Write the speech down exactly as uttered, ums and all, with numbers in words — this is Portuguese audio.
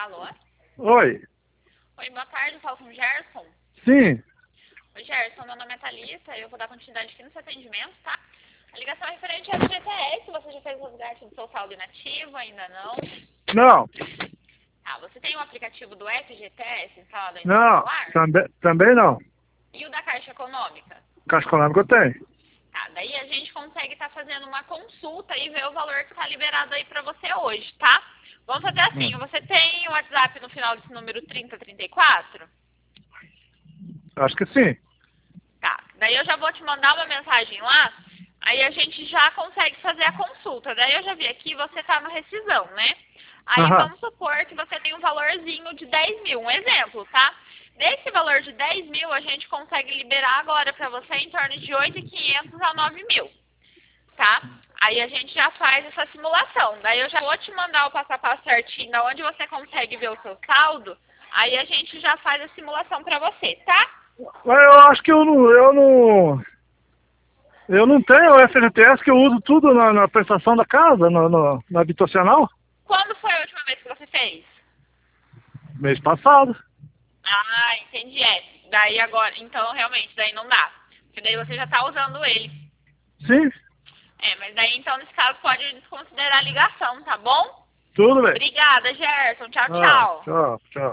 Alô? Oi. Oi, boa tarde, eu falo com o Gerson. Sim. Oi, Gerson, meu nome é Thalita, eu vou dar continuidade aqui no seu atendimento, tá? A ligação é referente ao G T S, você já fez o resgate do seu saldo inativo, ainda não? Não. Tá, você tem o aplicativo do F G T S instalado aí no seu Não. celular? Também, também não. E o da Caixa Econômica? Caixa Econômica eu tenho. Tá, daí a gente consegue estar fazendo uma consulta e ver o valor que está liberado aí pra você hoje, tá? Vamos fazer assim, Hum. você tem o WhatsApp no final desse número trinta trinta e quatro? Acho que sim. Tá, daí eu já vou te mandar uma mensagem lá, aí a gente já consegue fazer a consulta. Daí eu já vi aqui, você tá no rescisão, né? Aí Aham. vamos supor que você tem um valorzinho de dez mil, um exemplo, tá? Desse valor de dez mil, a gente consegue liberar agora pra você em torno de oito mil e quinhentos a nove mil, tá? Aí a gente já faz essa simulação. Daí eu já vou te mandar o passo a passo certinho, da onde você consegue ver o seu saldo, aí a gente já faz a simulação pra você, tá? Mas eu acho que eu não, eu não, eu não tenho o F G T S, que eu uso tudo na, na prestação da casa, no, no, no habitacional, Quando foi a última vez que você fez? mês passado. Ah, entendi. É. Daí agora, então realmente, daí não dá. Porque daí você já tá usando ele. Sim, É, mas daí então nesse caso pode desconsiderar a ligação, tá bom? tudo bem. Obrigada, Gerson. Tchau, Ah, tchau. tchau, tchau.